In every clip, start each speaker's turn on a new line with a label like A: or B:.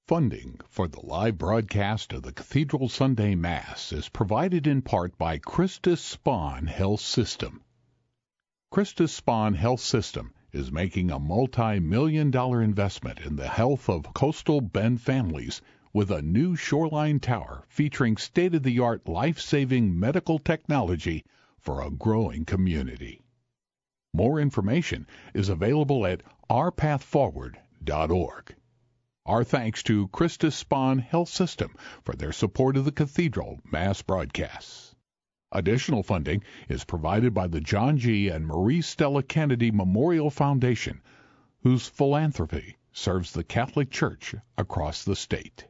A: Funding for the live broadcast of the Cathedral Sunday Mass is provided in part by Christus Spohn Health System. Christus Spohn Health System is making a multi-million-dollar investment in the health of coastal Bend families with a new shoreline tower featuring state-of-the-art life-saving medical technology for a growing community. More information is available at ourpathforward.org. Our thanks to Christus Spohn Health System for their support of the Cathedral Mass broadcasts. Additional funding is provided by the John G. and Marie Stella Kennedy Memorial Foundation, whose philanthropy serves the Catholic Church across the state.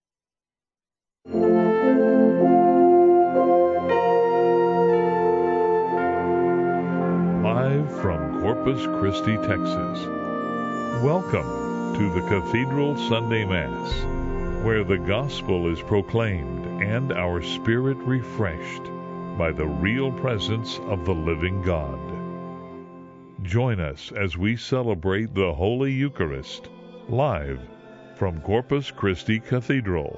B: Live from Corpus Christi, Texas. Welcome to the Cathedral Sunday Mass, where the gospel is proclaimed and our spirit refreshed by the real presence of the living God. Join us as we celebrate the Holy Eucharist, live from Corpus Christi Cathedral.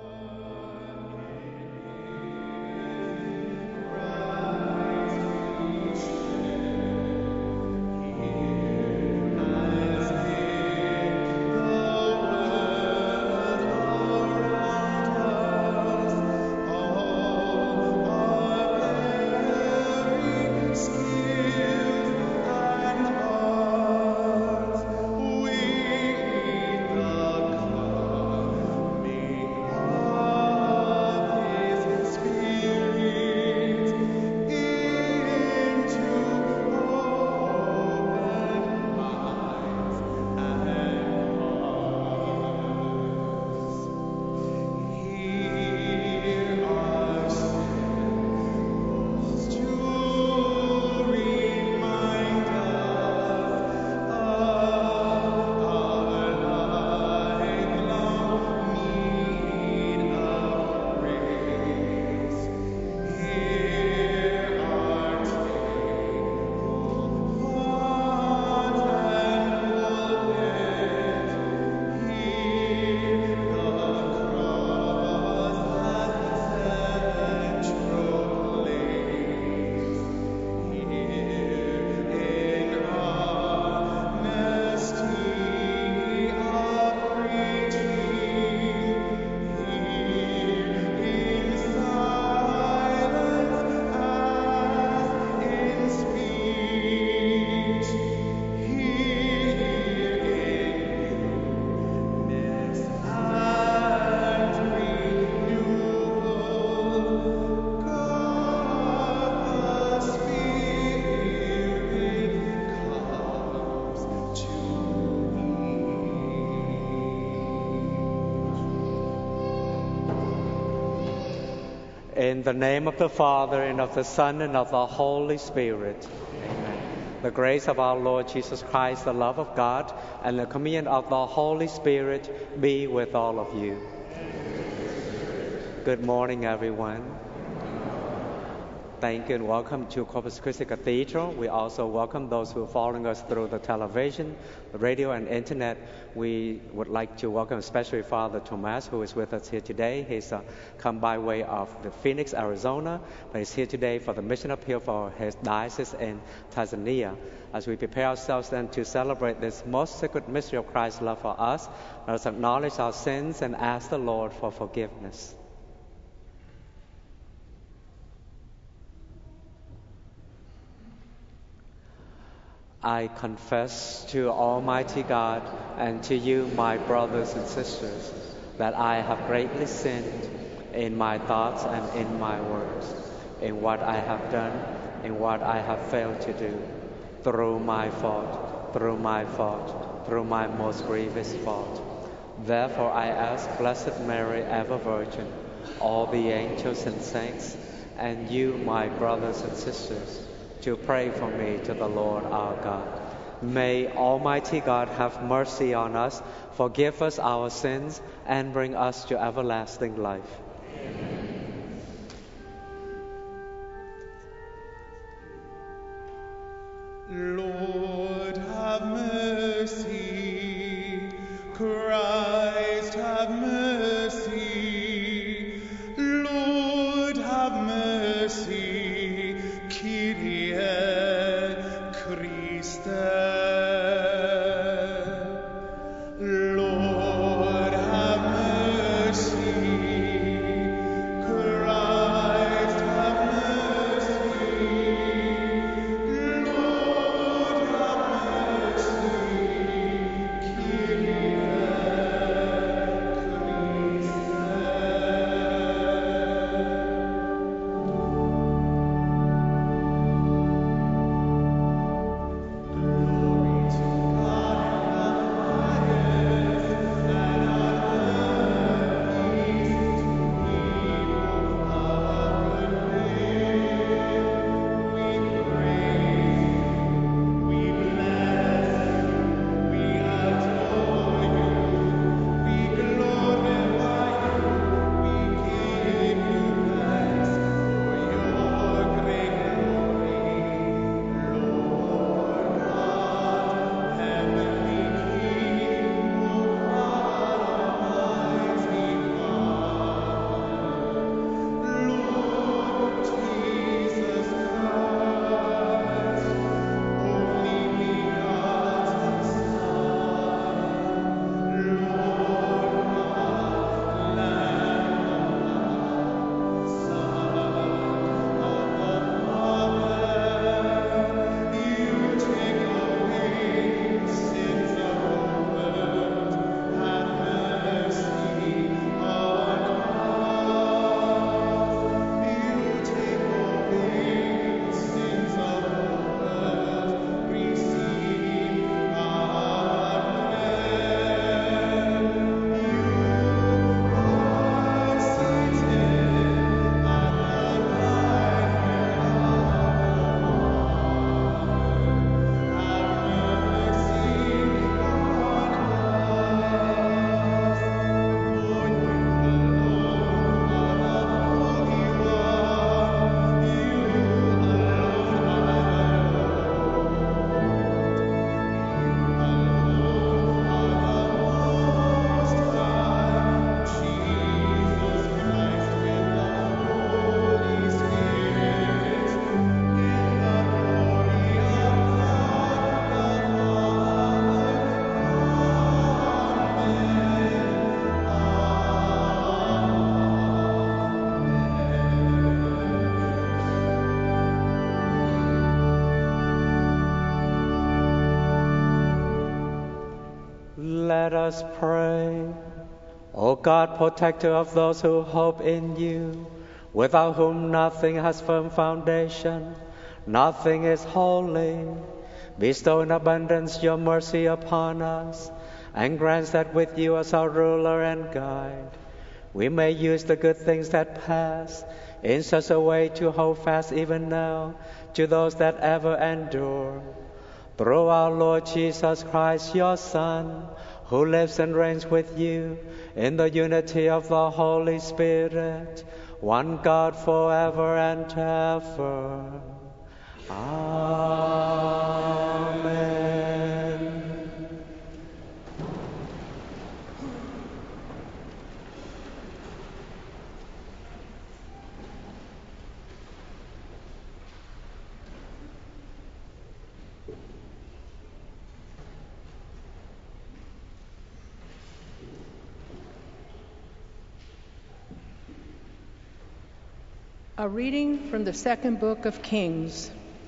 C: In the name of the Father, and of the Son, and of the Holy Spirit. Amen. The grace of our Lord Jesus Christ, the love of God, and the communion of the Holy Spirit be with all of you. Good morning, everyone. Thank you and welcome to Corpus Christi Cathedral. We also welcome those who are following us through the television, the radio, and internet. We would like to welcome especially Father Tomas, who is with us here today. He's come by way of the Phoenix, Arizona, but he's here today for the mission appeal for his diocese in Tanzania. As we prepare ourselves then to celebrate this most sacred mystery of Christ's love for us, let us acknowledge our sins and ask the Lord for forgiveness. I confess to Almighty God and to you, my brothers and sisters, that I have greatly sinned in my thoughts and in my words, in what I have done, in what I have failed to do, through my fault, through my most grievous fault. Therefore I ask Blessed Mary, ever Virgin, all the angels and saints, and you, my brothers and sisters, to pray for me to the Lord our God. May Almighty God have mercy on us, forgive us our sins, and bring us to everlasting life. Amen.
D: Lord, have mercy. Christ, Christ, have mercy. Lord, have mercy. Kyrie Christe. Lord, have mercy. Christ, have mercy. Lord, have mercy. Kyrie
C: Let us pray. O God, protector of those who hope in you, without whom nothing has firm foundation, nothing is holy, bestow in abundance your mercy upon us, and grant that with you as our ruler and guide, we may use the good things that pass in such a way to hold fast even now to those that ever endure. Through our Lord Jesus Christ, your Son, who lives and reigns with you in the unity of the Holy Spirit, one God forever and ever. Amen.
E: A reading from the second book of Kings.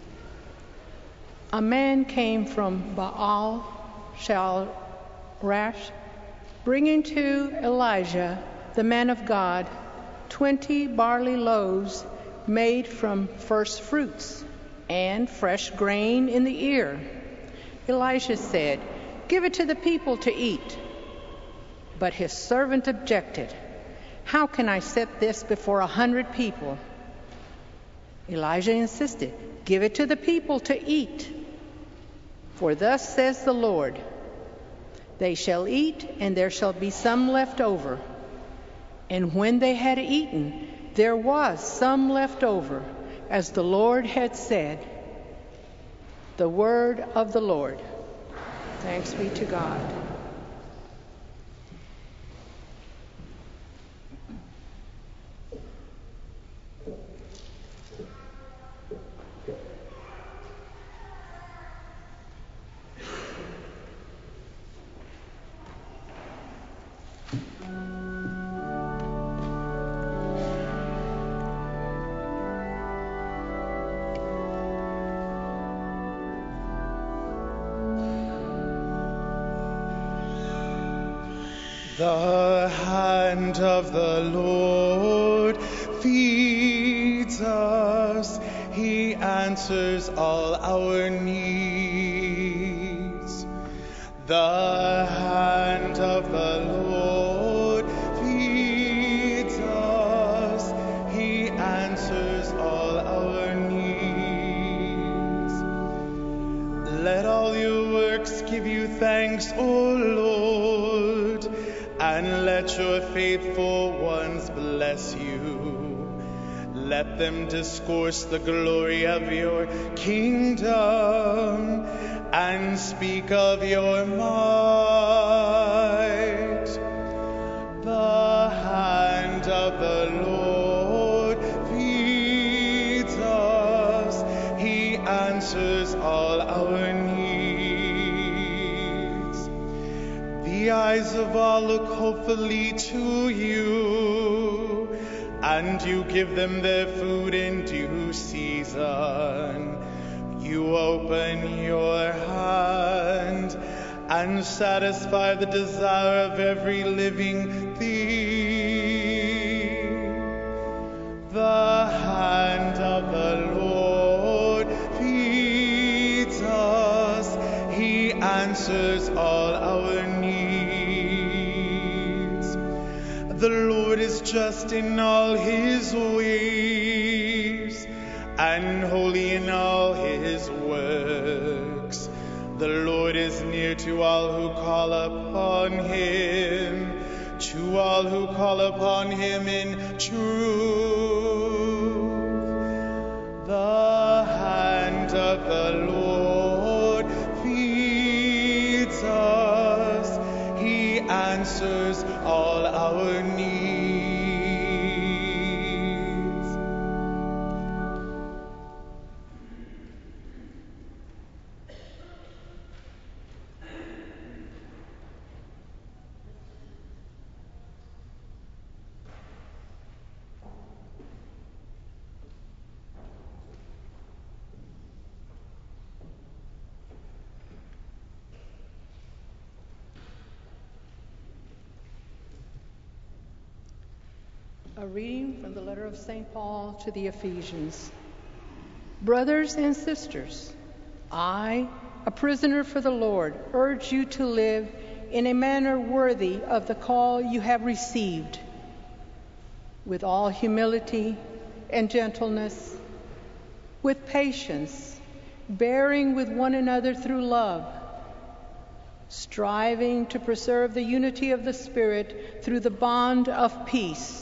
E: A man came from Baal Shalrash, bringing to Elijah, the man of God, 20 barley loaves made from first fruits and fresh grain in the ear. Elisha said, "Give it to the people to eat." But his servant objected, "How can I set this before 100 people?" Elijah insisted, "Give it to the people to eat. For thus says the Lord, they shall eat, and there shall be some left over." And when they had eaten, there was some left over, as the Lord had said. The word of the Lord. Thanks be to God.
D: The hand of the Lord feeds us. He answers all our needs. The hand of the Lord feeds us. He answers all our needs. Let all your works give you thanks, O Lord, and let your faithful ones bless you. Let them discourse the glory of your kingdom and speak of your might. The hand of the Lord feeds us. He answers all our needs. The eyes of all look hopefully to you, and you give them their food in due season. You open your hand and satisfy the desire of every living thing. The hand of the Lord feeds us. He answers all our needs. The Lord is just in all his ways and holy in all his works. The Lord is near to all who call upon him, to all who call upon him in truth. The hand of the Lord feeds us. He answers all our needs.
E: A reading from the letter of St. Paul to the Ephesians. Brothers and sisters, I, a prisoner for the Lord, urge you to live in a manner worthy of the call you have received, with all humility and gentleness, with patience, bearing with one another through love, striving to preserve the unity of the Spirit through the bond of peace.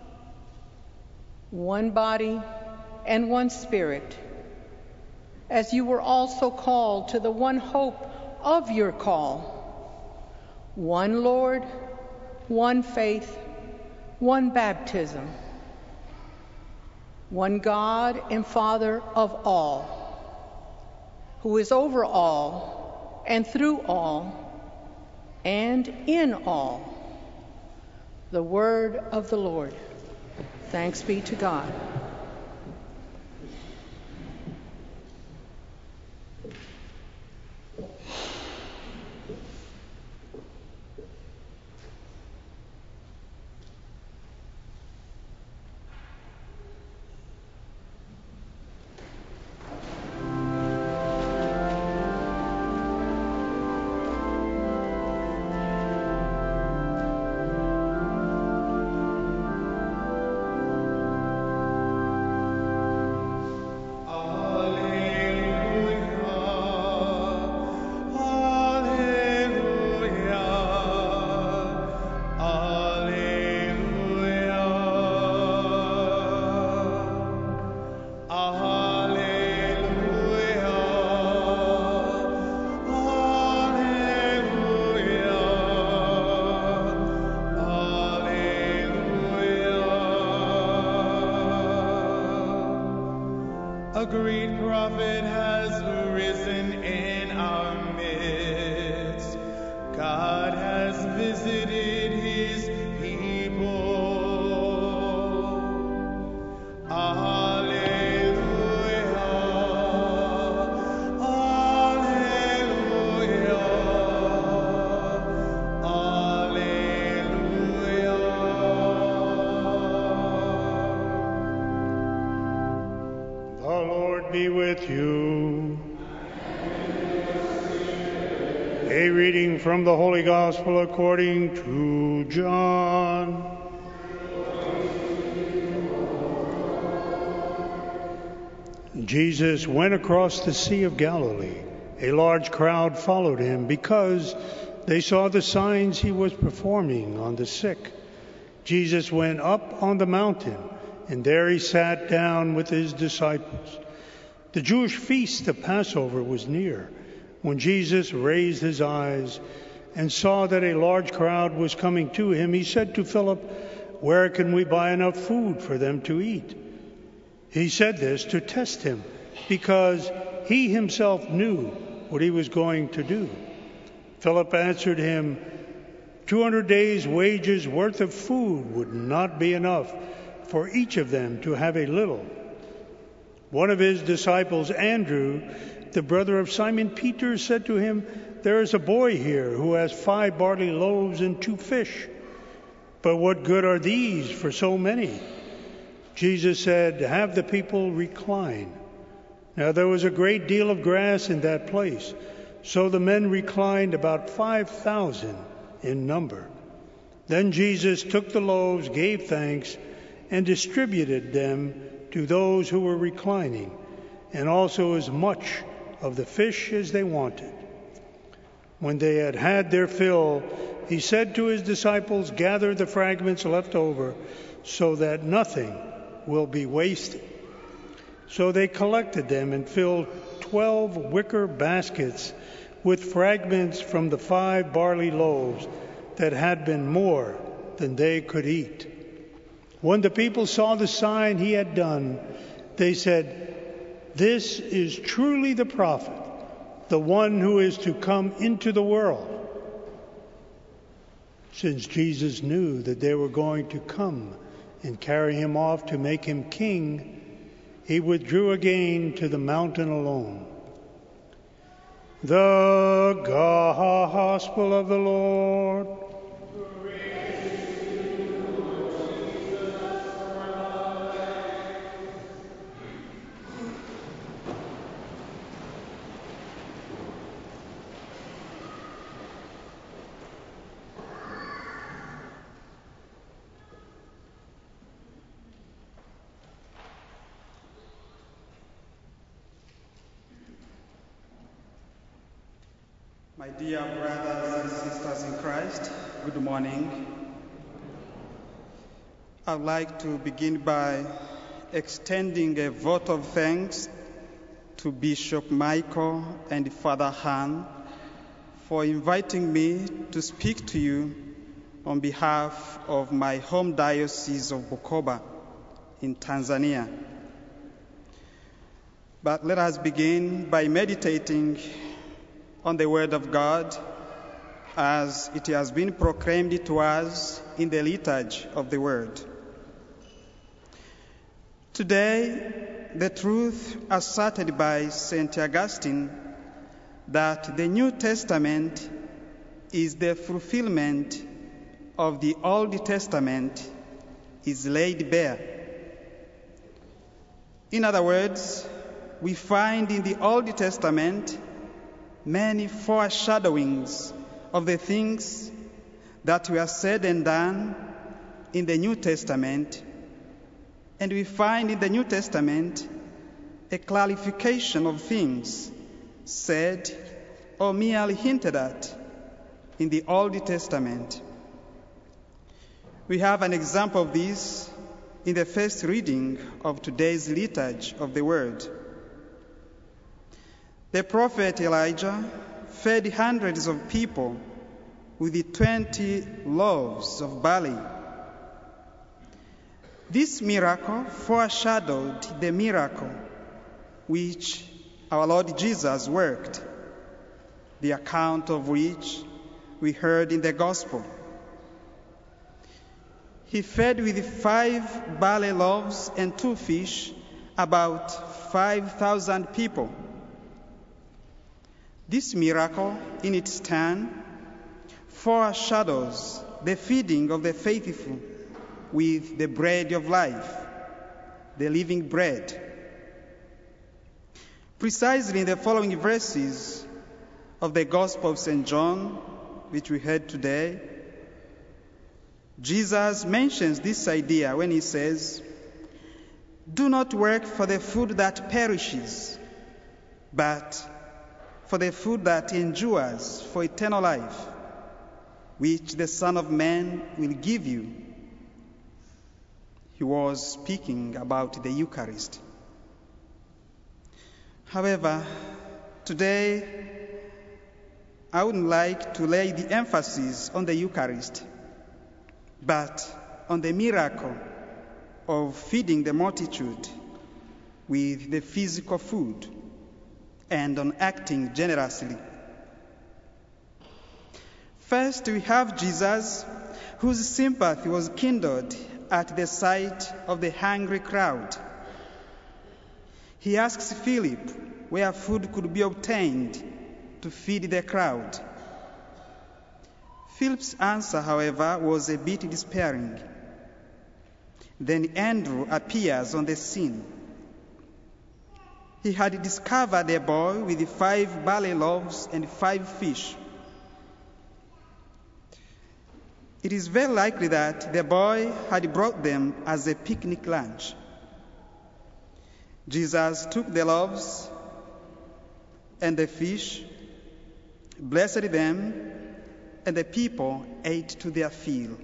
E: One body and one Spirit, as you were also called to the one hope of your call. One Lord, one faith, one baptism, one God and Father of all, who is over all and through all and in all. The word of the Lord. Thanks be to God.
D: A great prophet has risen in our midst. God has visited his
F: be with you. A reading from the Holy Gospel according to John. Jesus went across the Sea of Galilee. A large crowd followed him because they saw the signs he was performing on the sick. Jesus went up on the mountain, and there he sat down with his disciples. The Jewish feast of Passover was near. When Jesus raised his eyes and saw that a large crowd was coming to him, he said to Philip, "Where can we buy enough food for them to eat?" He said this to test him, because he himself knew what he was going to do. Philip answered him, 200 days' wages worth of food would not be enough for each of them to have a little. One of his disciples, Andrew, the brother of Simon Peter, said to him, "There is a boy here who has 5 barley loaves and 2 fish. But what good are these for so many?" Jesus said, "Have the people recline." Now there was a great deal of grass in that place, so the men reclined, about 5,000 in number. Then Jesus took the loaves, gave thanks, and distributed them to those who were reclining, and also as much of the fish as they wanted. When they had had their fill, he said to his disciples, "Gather the fragments left over, so that nothing will be wasted." So they collected them and filled 12 wicker baskets with fragments from the 5 barley loaves that had been more than they could eat. When the people saw the sign he had done, they said, "This is truly the prophet, the one who is to come into the world." Since Jesus knew that they were going to come and carry him off to make him king, he withdrew again to the mountain alone. The Gospel of the Lord.
G: My dear brothers and sisters in Christ, good morning. I'd like to begin by extending a vote of thanks to Bishop Michael and Father Han for inviting me to speak to you on behalf of my home diocese of Bukoba in Tanzania. But let us begin by meditating on the Word of God as it has been proclaimed to us in the liturgy of the Word. Today, the truth asserted by St. Augustine that the New Testament is the fulfillment of the Old Testament is laid bare. In other words, we find in the Old Testament many foreshadowings of the things that were said and done in the New Testament, and we find in the New Testament a clarification of things said or merely hinted at in the Old Testament. We have an example of this in the first reading of today's liturgy of the Word. The prophet Elijah fed hundreds of people with the 20 loaves of barley. This miracle foreshadowed the miracle which our Lord Jesus worked, the account of which we heard in the Gospel. He fed with 5 barley loaves and 2 fish about 5,000 people. This miracle, in its turn, foreshadows the feeding of the faithful with the bread of life, the living bread. Precisely in the following verses of the Gospel of St. John, which we heard today, Jesus mentions this idea when he says, "Do not work for the food that perishes, but for the food that endures for eternal life, which the Son of Man will give you." He was speaking about the Eucharist. However, today I wouldn't like to lay the emphasis on the Eucharist, but on the miracle of feeding the multitude with the physical food and on acting generously. First, we have Jesus, whose sympathy was kindled at the sight of the hungry crowd. He asks Philip where food could be obtained to feed the crowd. Philip's answer, however, was a bit despairing. Then Andrew appears on the scene. He had discovered a boy with 5 barley loaves and 5 fish. It is very likely that the boy had brought them as a picnic lunch. Jesus took the loaves and the fish, blessed them, and the people ate to their fill.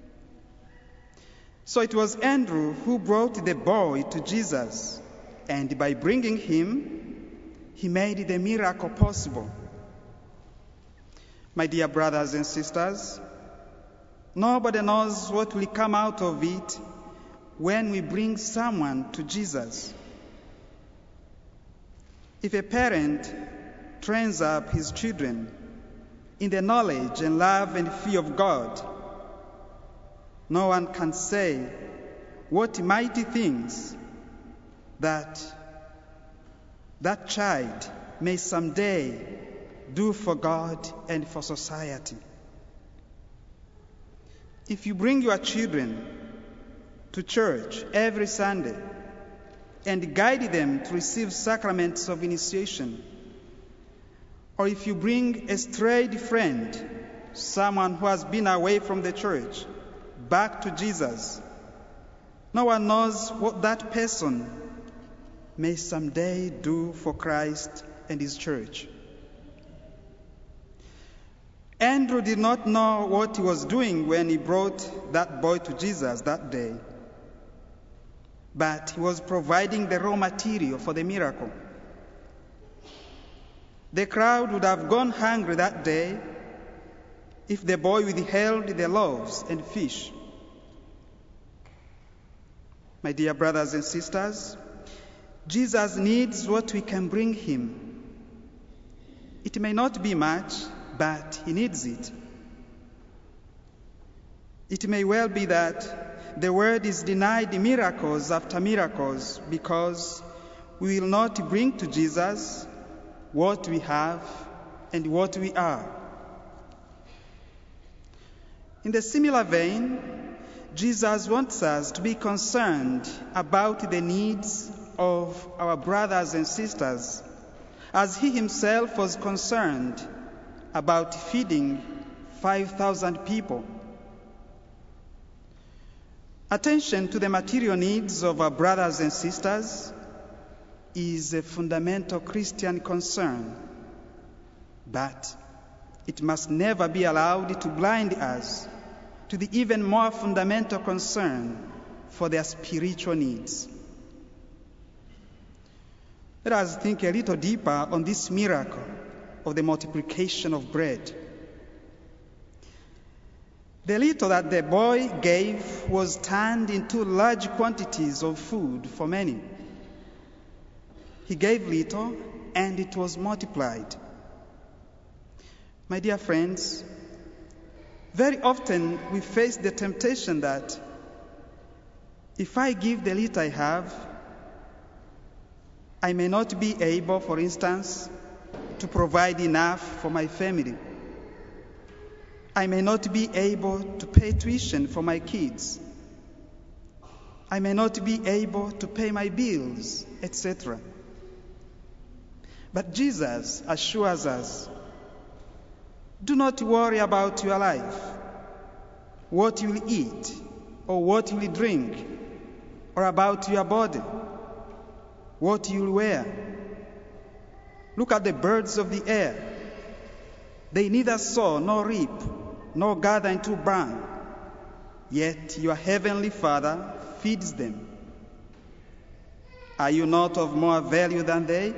G: So it was Andrew who brought the boy to Jesus, and by bringing him, he made the miracle possible. My dear brothers and sisters, nobody knows what will come out of it when we bring someone to Jesus. If a parent trains up his children in the knowledge and love and fear of God, no one can say what mighty things that child may someday do for God and for society. If you bring your children to church every Sunday and guide them to receive sacraments of initiation, or if you bring a strayed friend, someone who has been away from the church, back to Jesus, no one knows what that person may someday do for Christ and his church. Andrew did not know what he was doing when he brought that boy to Jesus that day, but he was providing the raw material for the miracle. The crowd would have gone hungry that day if the boy withheld the loaves and fish. My dear brothers and sisters, Jesus needs what we can bring him. It may not be much, but he needs it. It may well be that the world is denied miracles after miracles because we will not bring to Jesus what we have and what we are. In the similar vein, Jesus wants us to be concerned about the needs of our brothers and sisters, as he himself was concerned about feeding 5,000 people. Attention to the material needs of our brothers and sisters is a fundamental Christian concern, but it must never be allowed to blind us to the even more fundamental concern for their spiritual needs. Let us think a little deeper on this miracle of the multiplication of bread. The little that the boy gave was turned into large quantities of food for many. He gave little, and it was multiplied. My dear friends, very often we face the temptation that if I give the little I have, I may not be able, for instance, to provide enough for my family. I may not be able to pay tuition for my kids. I may not be able to pay my bills, etc. But Jesus assures us, do not worry about your life, what you will eat or what you will drink, or about your body, what you will wear. Look at the birds of the air. They neither sow nor reap, nor gather into barn, yet your heavenly Father feeds them. Are you not of more value than they?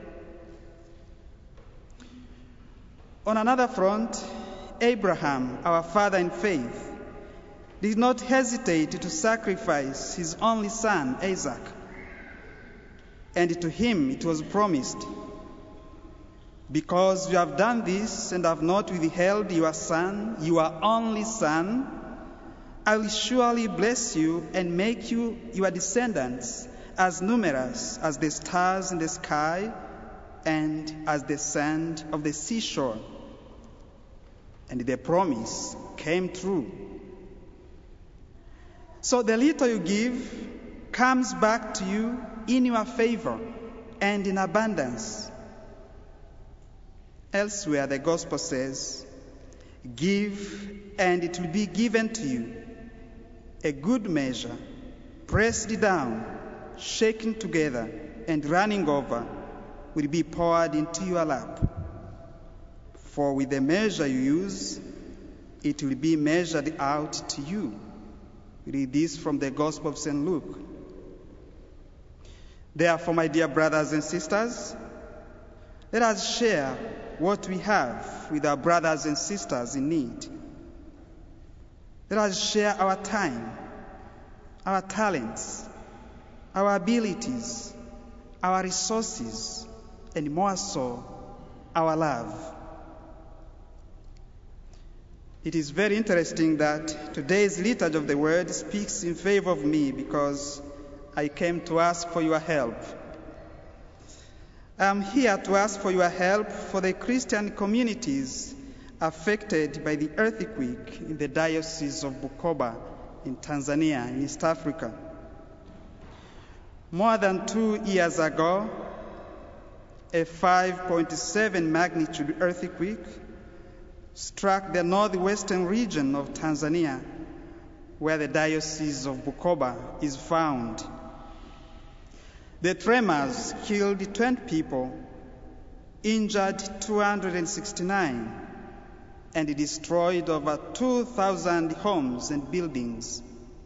G: On another front, Abraham, our father in faith, did not hesitate to sacrifice his only son, Isaac. And to him it was promised, because you have done this and have not withheld your son, your only son, I will surely bless you and make you, your descendants, as numerous as the stars in the sky and as the sand of the seashore. And the promise came true. So the little you give comes back to you in your favor and in abundance. Elsewhere, the gospel says, give and it will be given to you. A good measure, pressed down, shaken together, and running over, will be poured into your lap. For with the measure you use, it will be measured out to you. Read this from the Gospel of St. Luke. Therefore, my dear brothers and sisters, let us share what we have with our brothers and sisters in need. Let us share our time, our talents, our abilities, our resources, and more so, our love. It is very interesting that today's liturgy of the word speaks in favor of me because I came to ask for your help. I am here to ask for your help for the Christian communities affected by the earthquake in the Diocese of Bukoba in Tanzania, in East Africa. More than 2 years ago, a 5.7 magnitude earthquake struck the northwestern region of Tanzania, where the Diocese of Bukoba is found. The tremors killed 20 people, injured 269, and destroyed over 2,000 homes and buildings.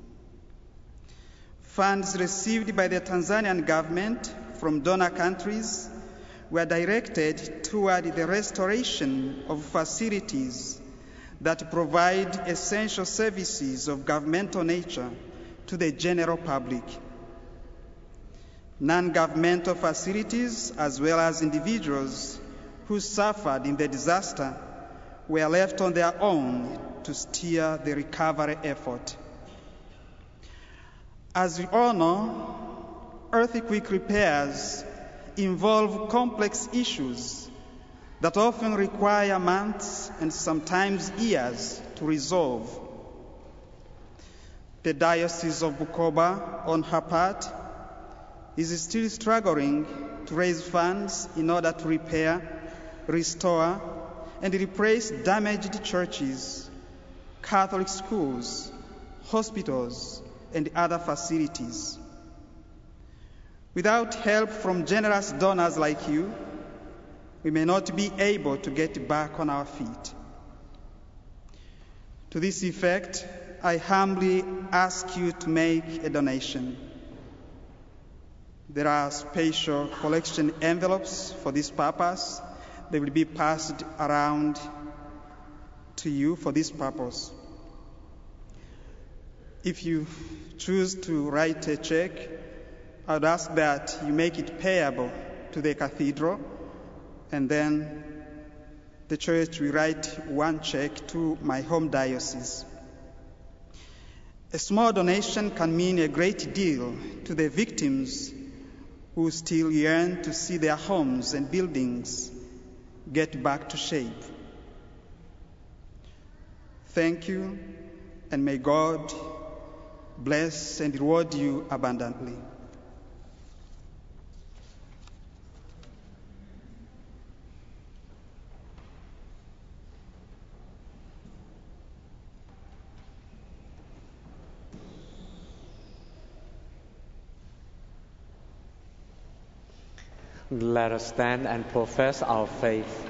G: Funds received by the Tanzanian government from donor countries were directed toward the restoration of facilities that provide essential services of governmental nature to the general public. Non-governmental facilities, as well as individuals who suffered in the disaster, were left on their own to steer the recovery effort. As we all know, earthquake repairs involve complex issues that often require months and sometimes years to resolve. The Diocese of Bukoba, on her part, is still struggling to raise funds in order to repair, restore, and replace damaged churches, Catholic schools, hospitals, and other facilities. Without help from generous donors like you, we may not be able to get back on our feet. To this effect, I humbly ask you to make a donation. There are special collection envelopes for this purpose. They will be passed around to you for this purpose. If you choose to write a check, I would ask that you make it payable to the cathedral, and then the church will write one check to my home diocese. A small donation can mean a great deal to the victims who still yearn to see their homes and buildings get back to shape. Thank you, and may God bless and reward you abundantly.
C: Let us stand and profess our faith.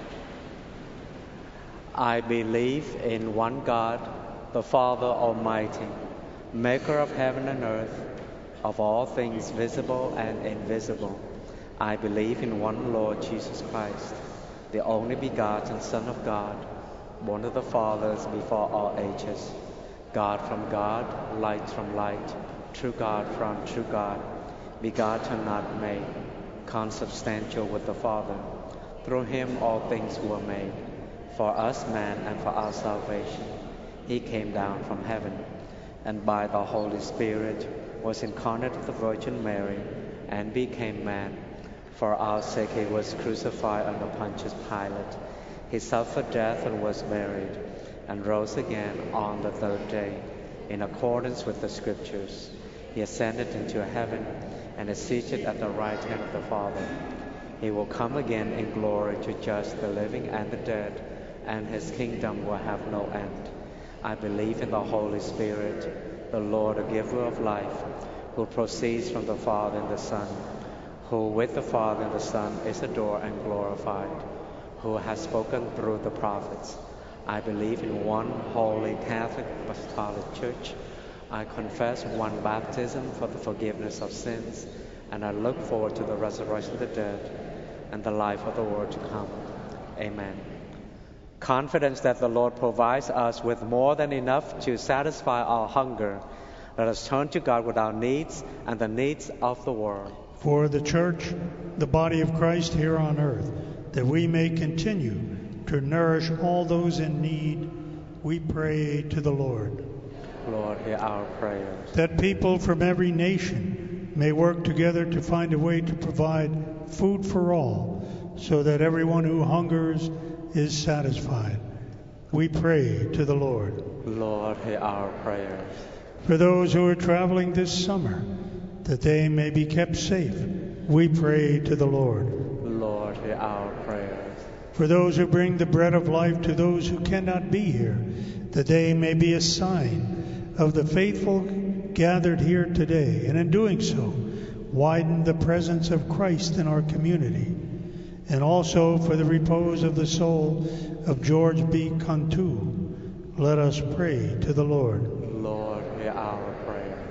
C: I believe in one God, the Father Almighty, maker of heaven and earth, of all things visible and invisible. I believe in one Lord Jesus Christ, the only begotten Son of God, born of the fathers before all ages, God from God, light from light, true God from true God, begotten, not made, consubstantial with the Father. Through him all things were made. For us man and for our salvation, he came down from heaven, and by the Holy Spirit was incarnate of the Virgin Mary, and became man. For our sake he was crucified under Pontius Pilate. He suffered death and was buried, and rose again on the third day, in accordance with the Scriptures. He ascended into heaven, and is seated at the right hand of the Father. He will come again in glory to judge the living and the dead, and his kingdom will have no end. I believe in the Holy Spirit, the Lord, the giver of life, who proceeds from the Father and the Son, who with the Father and the Son is adored and glorified, who has spoken through the prophets. I believe in one holy Catholic Apostolic Church. I confess one baptism for the forgiveness of sins, and I look forward to the resurrection of the dead and the life of the world to come. Amen. Confidence that the Lord provides us with more than enough to satisfy our hunger, let us turn to God with our needs and the needs of the world.
F: For the Church, the body of Christ here on earth, that we may continue to nourish all those in need, we pray to the Lord.
C: Lord, hear our prayers.
F: That people from every nation may work together to find a way to provide food for all, so that everyone who hungers is satisfied. We pray to the Lord.
C: Lord, hear our prayers.
F: For those who are traveling this summer, that they may be kept safe, we pray to the Lord.
C: Lord, hear our prayers.
F: For those who bring the bread of life to those who cannot be here, that they may be a sign of the faithful gathered here today, and in doing so, widen the presence of Christ in our community. And also for the repose of the soul of George B. Cantu, let us pray to the Lord.
C: Lord, hear our prayer.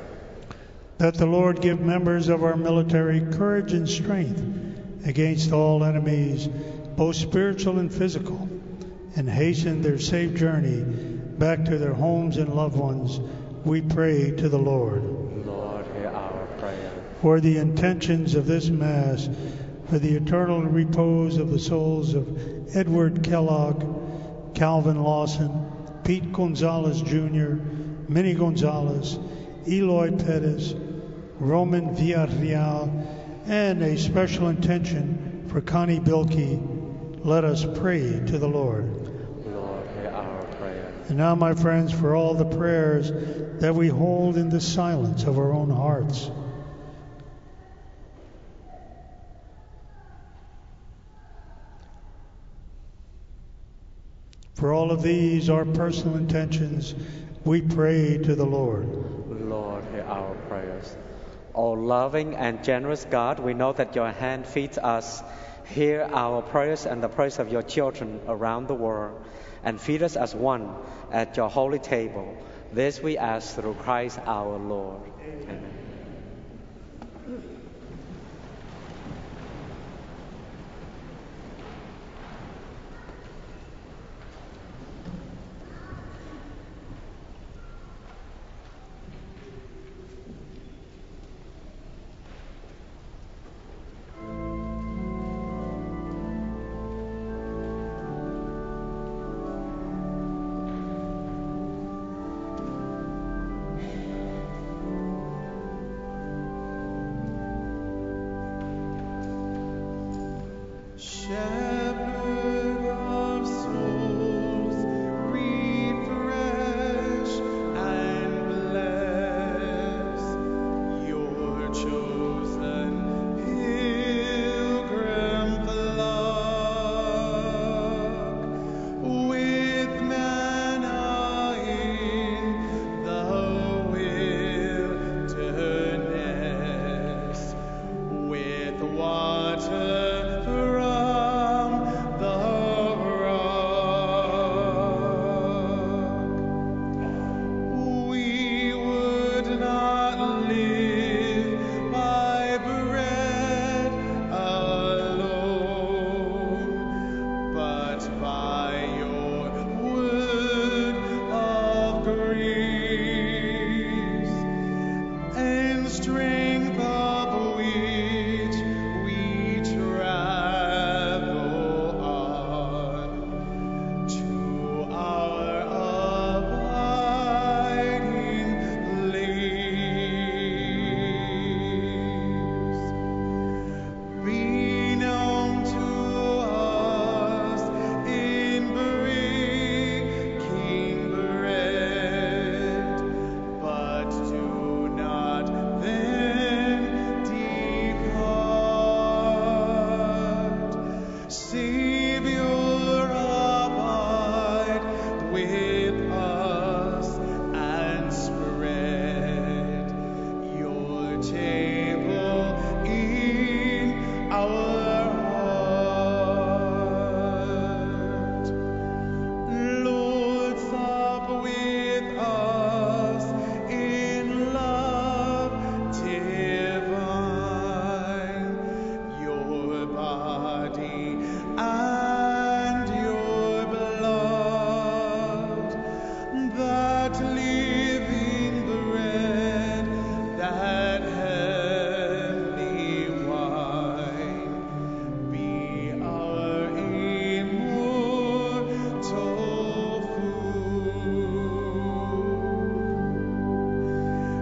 F: That the Lord give members of our military courage and strength against all enemies, both spiritual and physical, and hasten their safe journey back to their homes and loved ones, we pray to the Lord.
C: Lord, hear our prayer.
F: For the intentions of this Mass, for the eternal repose of the souls of Edward Kellogg, Calvin Lawson, Pete Gonzalez Jr., Minnie Gonzalez, Eloy Pettis, Roman Villarreal, and a special intention for Connie Bilkey, let us pray to the Lord.
C: Lord, hear our prayer.
F: And now, my friends, for all the prayers that we hold in the silence of our own hearts, for all of these, our personal intentions, we pray to the Lord.
C: Lord, hear our prayers. O loving and generous God, we know that your hand feeds us. Hear our prayers and the prayers of your children around the world, and feed us as one at your holy table. This we ask through Christ our Lord. Amen.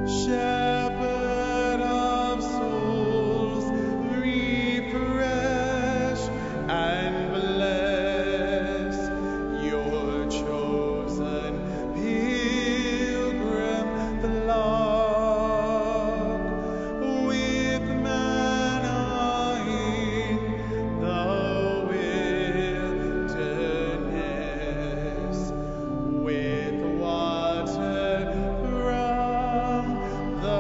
D: Shepherd of souls, refresh and bless your chosen pilgrim flock with manna in the wilderness, with water from the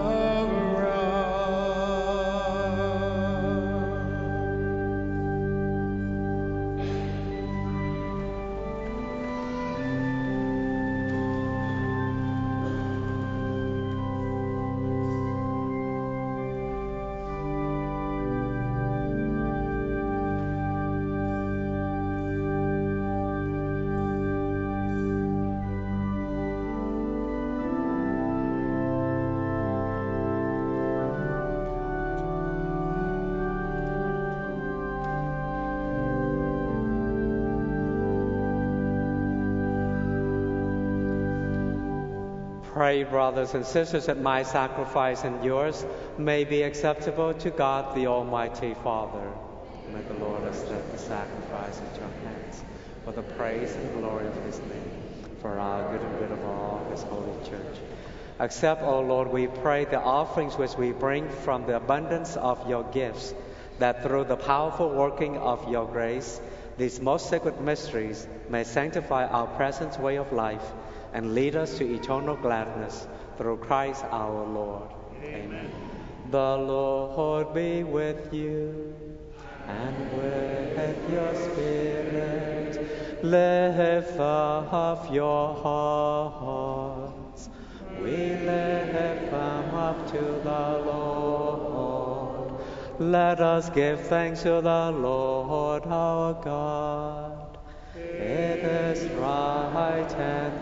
C: Pray, brothers and sisters, that my sacrifice and yours may be acceptable to God, the Almighty Father. May the Lord accept the sacrifice at your hands for the praise and glory of his name, for our good and good of all his holy church. Accept, O Lord, we pray, the offerings which we bring from the abundance of your gifts, that through the powerful working of your grace, these most sacred mysteries may sanctify our present way of life and lead us to eternal gladness through Christ our Lord. Amen. The Lord be with you and with your spirit. Lift up your hearts. We lift them up to the Lord. Let us give thanks to the Lord our God. It is right and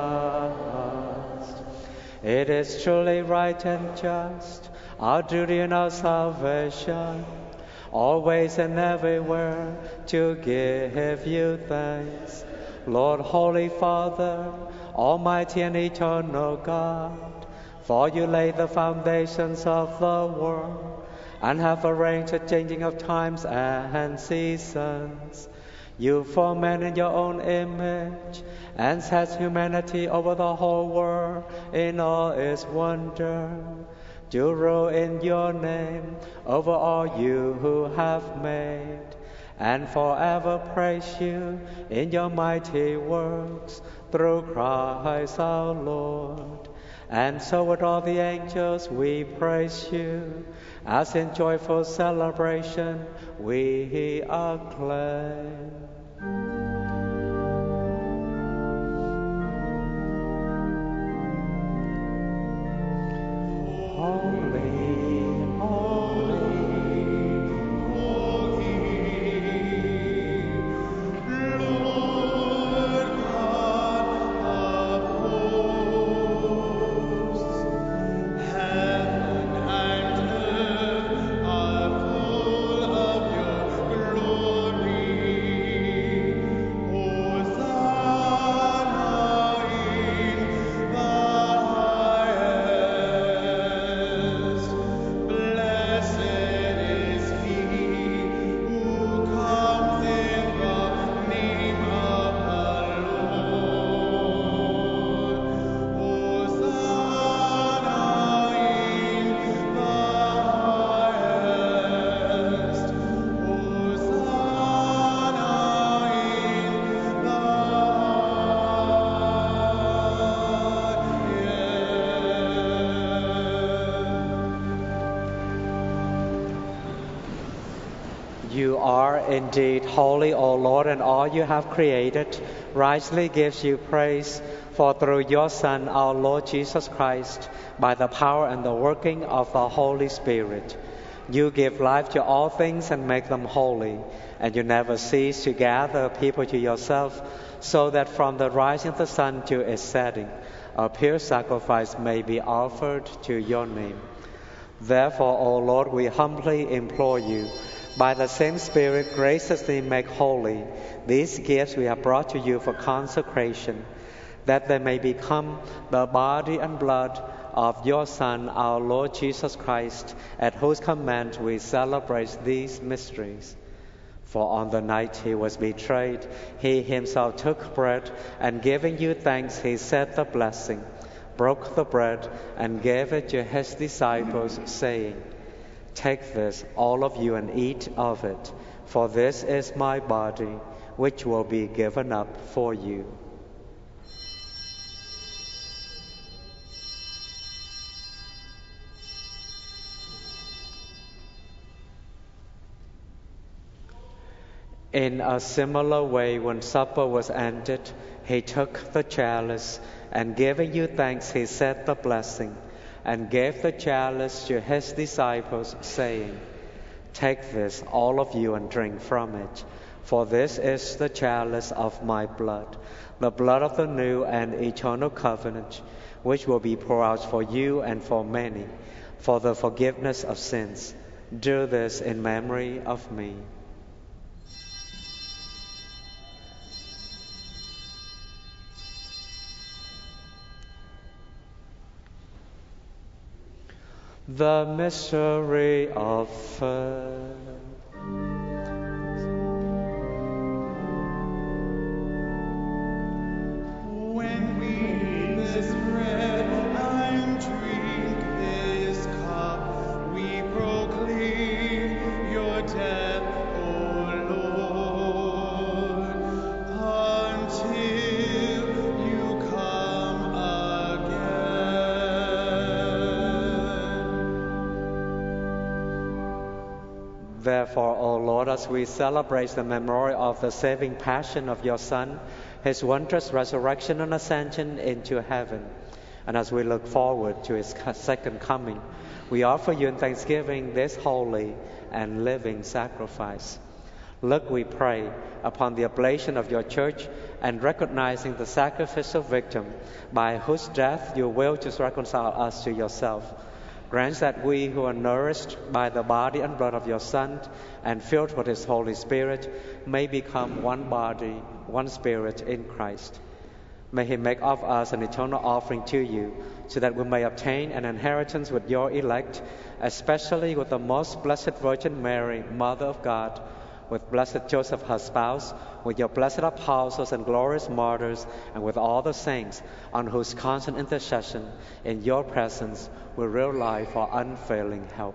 C: just. It is truly right and just, our duty and our salvation, always and everywhere to give you thanks. Lord, Holy Father, Almighty and eternal God, for you laid the foundations of the world and have arranged the changing of times and seasons. You formed man in your own image and set humanity over the whole world in all its wonder. To rule in your name over all you who have made, and forever praise you in your mighty works through Christ our Lord. And so with all the angels we praise you, as in joyful celebration we acclaim. You are indeed holy, O Lord, and all you have created rightly gives you praise. For through your Son, our Lord Jesus Christ, by the power and the working of the Holy Spirit, you give life to all things and make them holy, and you never cease to gather people to yourself, so that from the rising of the sun to its setting, a pure sacrifice may be offered to your name. Therefore, O Lord, we humbly implore you, by the same Spirit, graciously make holy these gifts we have brought to you for consecration, that they may become the body and blood of your Son, our Lord Jesus Christ, at whose command we celebrate these mysteries. For on the night he was betrayed, he himself took bread, and giving you thanks, he said the blessing, broke the bread, and gave it to his disciples, saying, "Take this, all of you, and eat of it, for this is my body, which will be given up for you." In a similar way, when supper was ended, he took the chalice, and giving you thanks, he said the blessing, and gave the chalice to his disciples, saying, "Take this, all of you, and drink from it, for this is the chalice of my blood, the blood of the new and eternal covenant, which will be poured out for you and for many, for the forgiveness of sins. Do this in memory of me." The mystery of faith.
D: When we eat this bread and drink this cup, we proclaim your death, O Lord, until you come again.
C: Therefore, O Lord, as we celebrate the memorial of the saving passion of your Son, his wondrous resurrection and ascension into heaven, and as we look forward to his second coming, we offer you in thanksgiving this holy and living sacrifice. Look, we pray, upon the oblation of your church, and recognizing the sacrificial victim by whose death you will to reconcile us to yourself. Grant that we who are nourished by the body and blood of your Son and filled with his Holy Spirit may become one body, one spirit in Christ. May he make of us an eternal offering to you, so that we may obtain an inheritance with your elect, especially with the most blessed Virgin Mary, Mother of God, with blessed Joseph, her spouse, with your blessed apostles and glorious martyrs, and with all the saints, on whose constant intercession in your presence we rely for unfailing help.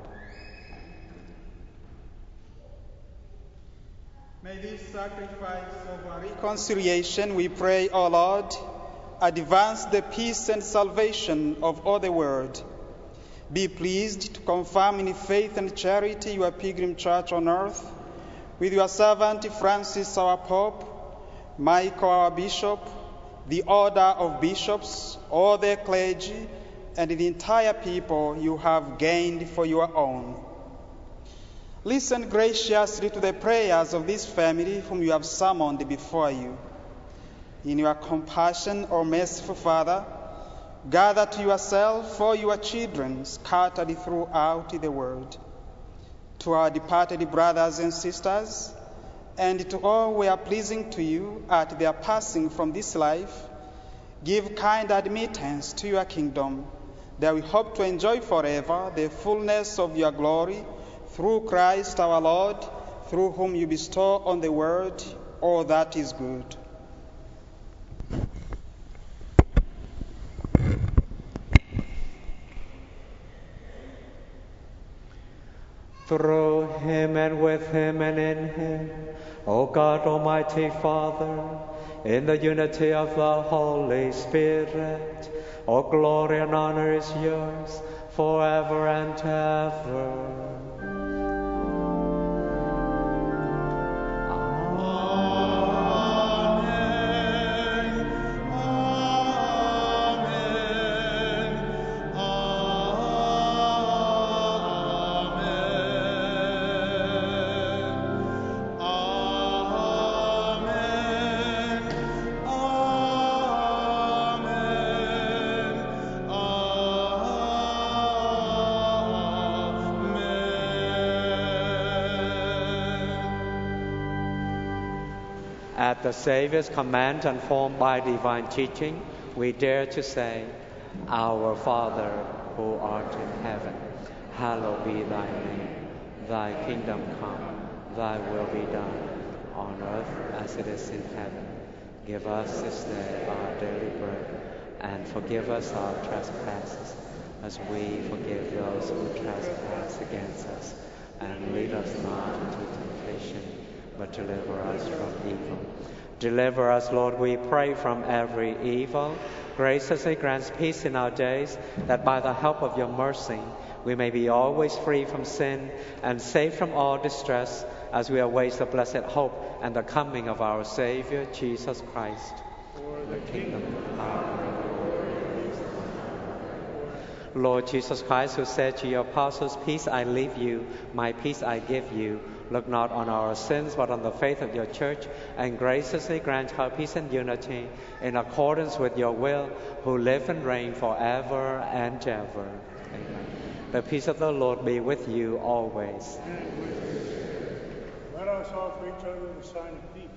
G: May this sacrifice of our reconciliation, we pray, O Lord, advance the peace and salvation of all the world. Be pleased to confirm in faith and charity your pilgrim church on earth, with your servant Francis, our Pope, Michael, our Bishop, the order of bishops, all the clergy, and the entire people you have gained for your own. Listen graciously to the prayers of this family whom you have summoned before you. In your compassion, O merciful Father, gather to yourself all your children scattered throughout the world. To our departed brothers and sisters, and to all who are pleasing to you at their passing from this life, give kind admittance to your kingdom, that we hope to enjoy forever the fullness of your glory, through Christ our Lord, through whom you bestow on the world all that is good.
C: Through him and with him and in him, O God, Almighty Father, in the unity of the Holy Spirit, all glory and honor is yours forever and ever. At the Savior's command and formed by divine teaching, we dare to say, Our Father, who art in heaven, hallowed be thy name. Thy kingdom come, thy will be done, on earth as it is in heaven. Give us this day our daily bread, and forgive us our trespasses, as we forgive those who trespass against us. And lead us not into temptation, but deliver us from evil. Deliver us, Lord, we pray, from every evil. Graciously grant peace in our days, that by the help of your mercy we may be always free from sin and safe from all distress, as we await the blessed hope and the coming of our Savior, Jesus Christ. For the kingdom, power, and glory. Lord Jesus Christ, who said to your apostles, "Peace I leave you, my peace I give you," look not on our sins, but on the faith of your church, and graciously grant her peace and unity in accordance with your will, who live and reign forever and ever. Amen. The peace of the Lord be with you always.
F: Let us offer each other the sign of peace.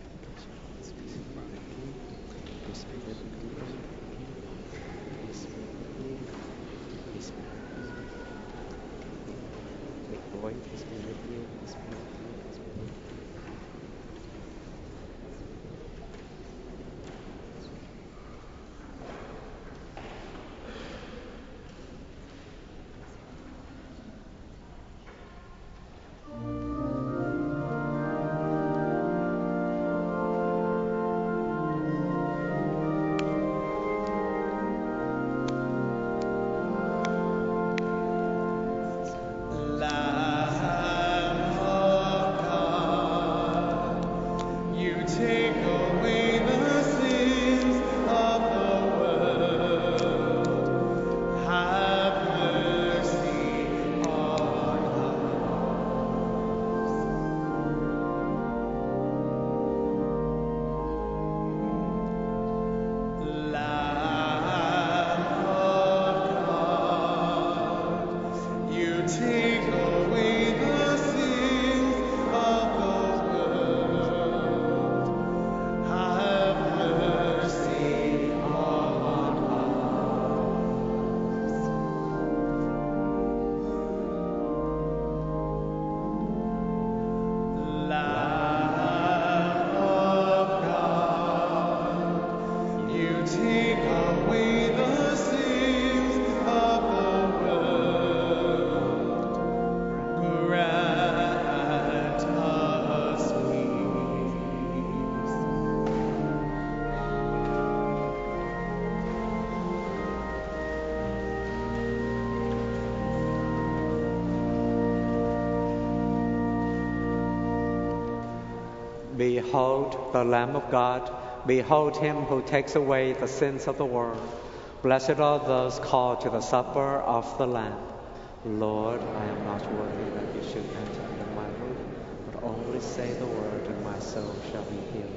C: Behold the Lamb of God. Behold him who takes away the sins of the world. Blessed are those called to the supper of the Lamb. Lord, I am not worthy that you should enter under my roof, but only say the word, and my soul shall be healed.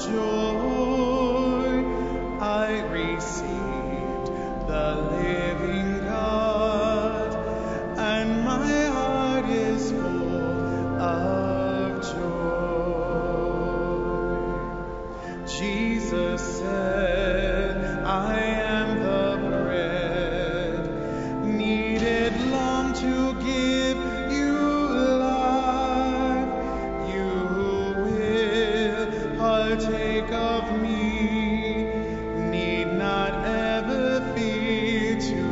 D: joy. I received the living God, and my heart is full of joy. Jesus said, I am the bread needed long to give you life. You will partake of me, need not ever fear to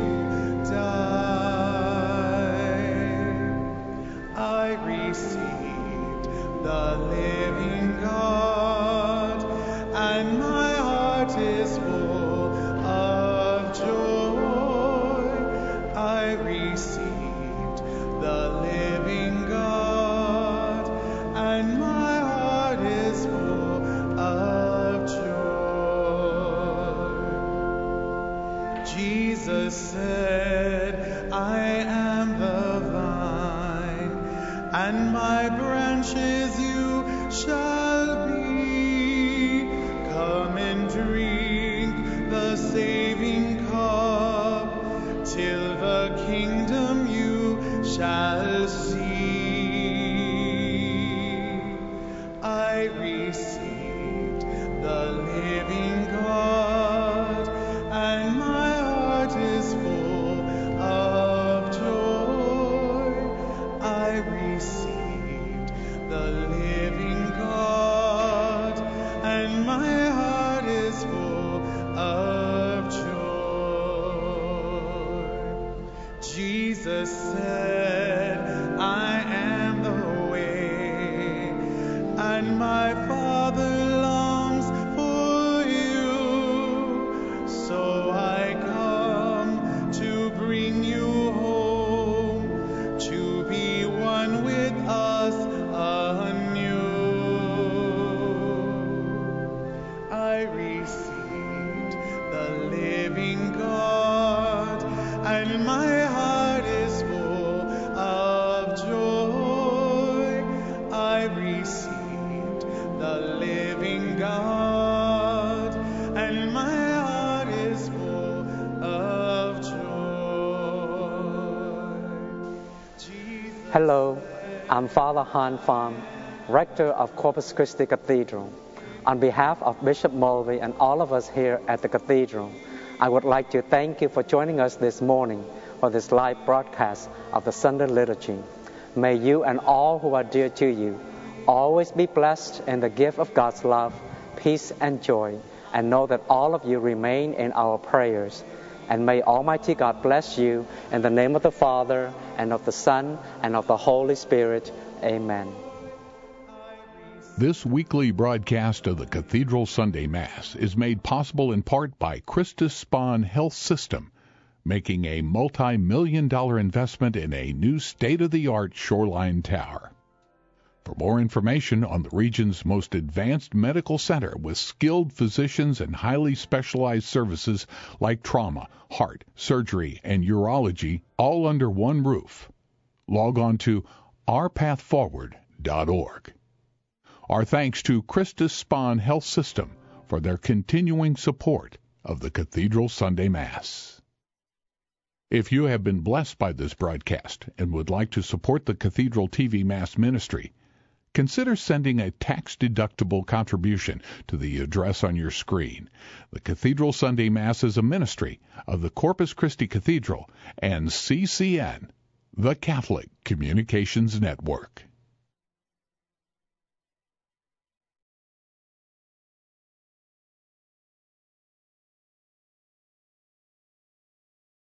D: die. I received the living God, and my heart is full of joy. I received the living God, and my heart is full of joy. Jesus said, I am the vine, and my branches you shall be. Come and drink the saving cup, till the kingdom you shall see. I received the living God, and my heart is full of joy. I received the living God, and my heart is full of joy. Jesus said, I am the way, and my Father longs for you. So I come to bring you home, to be one with us anew. I received the living God, and my heart is full of joy. I received the living God, and my heart is full of joy.
C: Hello, I'm Father Han Pham, Rector of Corpus Christi Cathedral. On behalf of Bishop Mulvey and all of us here at the Cathedral, I would like to thank you for joining us this morning for this live broadcast of the Sunday Liturgy. May you and all who are dear to you always be blessed in the gift of God's love, peace, and joy, and know that all of you remain in our prayers. And may Almighty God bless you in the name of the Father, and of the Son, and of the Holy Spirit. Amen.
A: This weekly broadcast of the Cathedral Sunday Mass is made possible in part by Christus Spohn Health System, making a multi-million-dollar investment in a new state-of-the-art shoreline tower. For more information on the region's most advanced medical center with skilled physicians and highly specialized services like trauma, heart, surgery, and urology, all under one roof, log on to ourpathforward.org. Our thanks to Christus Spohn Health System for their continuing support of the Cathedral Sunday Mass. If you have been blessed by this broadcast and would like to support the Cathedral TV Mass ministry, consider sending a tax-deductible contribution to the address on your screen. The Cathedral Sunday Mass is a ministry of the Corpus Christi Cathedral and CCN, the Catholic Communications Network.